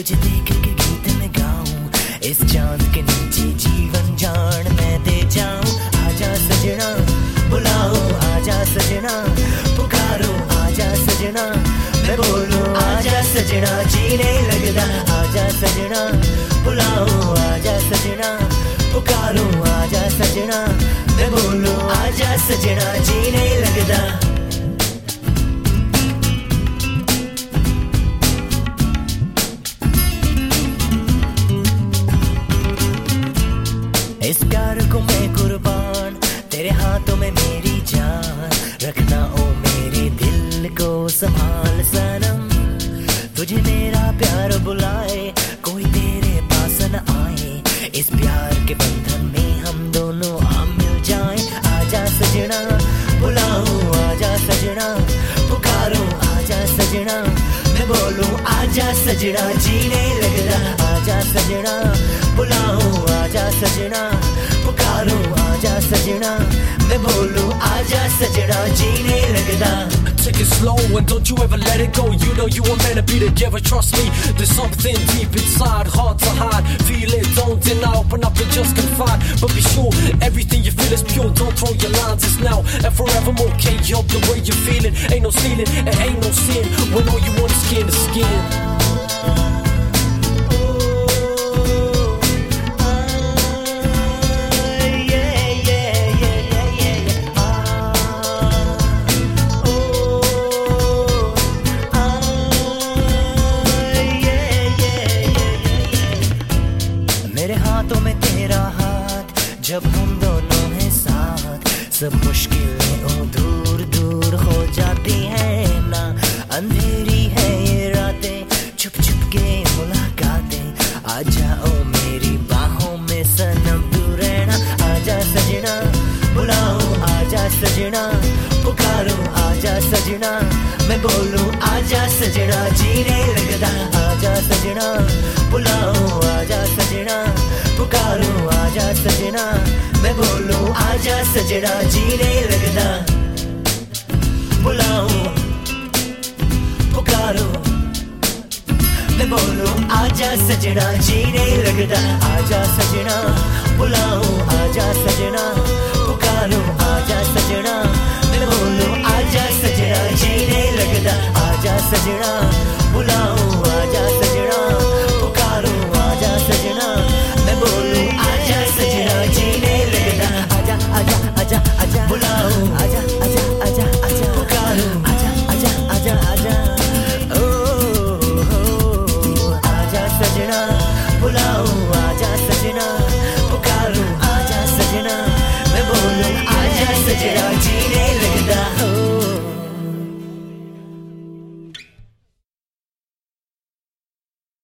तुझे देख के गीत में गाऊं, इस चांद के नीचे जीवन जान मैं दे जाऊं। आजा सजना बुलाओ, आजा सजना पुकारो, आजा सजना मैं बोलूं, आजा सजना जी नहीं लगता। आजा सजना बुलाओ, आजा सजना पुकारो, आजा सजना मैं बोलूं, आजा सजना जी नहीं लगता। इस प्यार को मैं कुर्बान, तेरे हाथों में मेरी जान, रखना ओ मेरे दिल को संभाल सनम। तुझे मेरा प्यार बुलाए, कोई तेरे पास न आए, इस प्यार के बंधन में हम दोनों आ मिल जाए। आजा सजना बुलाओ, आजा सजना पुकारो, आजा सजना मैं बोलूं, आजा सजना जी नहीं लगता। आजा सजना बुलाओ, आजा सजना पुकारो, आजा सजना मैं बोलूं, आजा सजना जी नहीं लगता। Take it slow and don't you ever let it go. You know you were meant to be together, trust me. There's something deep inside, hard to hide. Feel it, don't deny, open up and just confide. But be sure, everything you feel is pure. Don't throw your lines, it's now and forevermore. Can't help the way you feel it. Ain't no stealing, and ain't no sin when all you want is skin to skin. मेरे हाथों में तेरा हाथ, जब हम दोनों हैं साथ, सब मुश्किलें ओ दूर दूर हो जाती हैं ना। अंधेरी है ये रातें, छुप छुप के मुलाकातें, आ जाओ मेरी बाहों में सनम तू रहना। आजा सजना बुलाओ, आजा सजना पुकारो, आजा सजना मैं बोलूं, आजा सजना जी नहीं लगता। आजा सजना बुलाओ, आजा सजना पुकारो, आजा सजना मैं बोलूं, आजा सजना जी नहीं लगता। बुलाओ पुकारो मैं बोलूं, आजा सजना जी नहीं लगता। आजा सजना बुलाओ, आजा सजना पुकारो, आजा सजना मैं बोलूं, आजा सजना जी नहीं लगता। आजा सजना